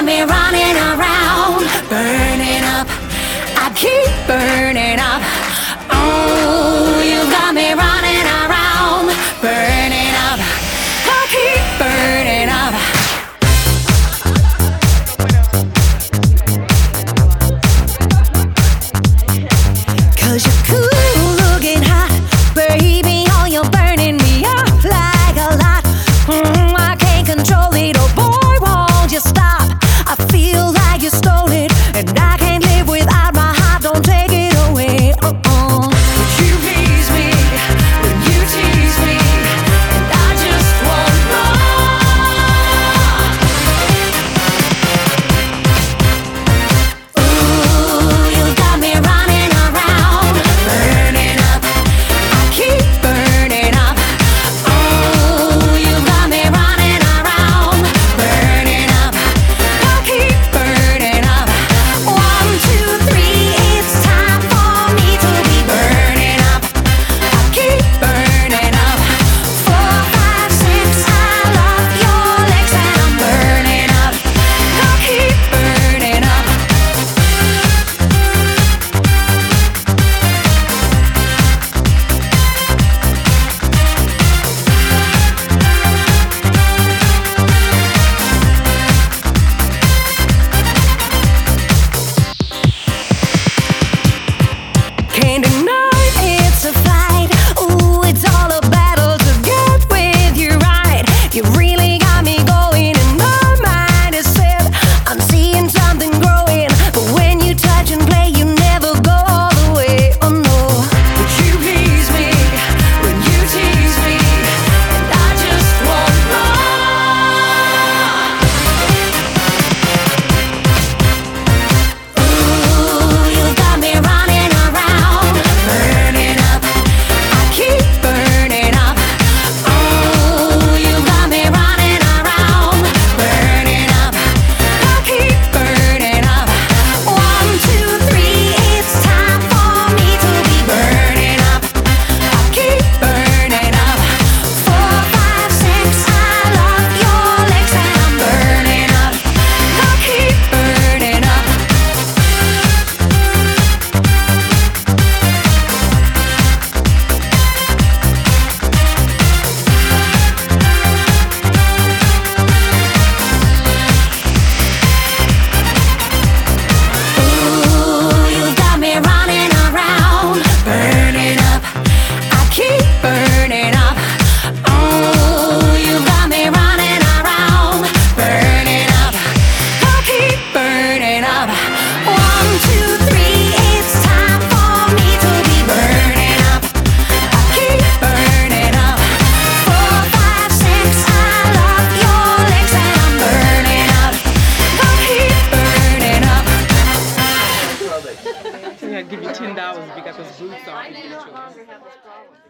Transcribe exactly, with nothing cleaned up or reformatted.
got me running around, burning up. I keep burning up. Oh, you got me running around, burning up. I keep burning up. Cause you're cool looking hot, baby, oh, you're burning me up like a lot. mm, I can't control it, oh boy, won't you stop? I feel like you stole it, and I can't live without my heart, don't take it away. uh-uh. But you please me, when you tease me, and I just want more. Ooh, you got me running around, burning up. I keep burning up. Oh, you got me running around, burning up. I keep burning up. One, two, three, it's time for me to be burning up. I keep burning up. Four, five, six, I love your legs and I'm burning up. I keep burning up. Can't deny it's a fight. Ooh, it's all a battle to get with you right. You really got me going and my mind is set. I'm seeing something growing, but when you touch and play, you never go all the way. Oh no. But you please me, when you tease me, and I just want more. Ooh, you got me running around, burning up. I keep burning up. Oh, you got me running around, burning up. I keep burning up. One, two, three, it's time for me to be burning up. I keep burning up. Four, five, six, I love your legs and I'm burning up. I keep burning up. Ooh, you got me running around, burning up. I keep burning up. Oh, you got me running around, burning up. I keep burning up. One, two, three, it's time for me to be burning up. I keep burning up. Four, five, six, I love your legs and I'm burning up. I keep burning up. I think I'd give you ten dollars if you got those boots on.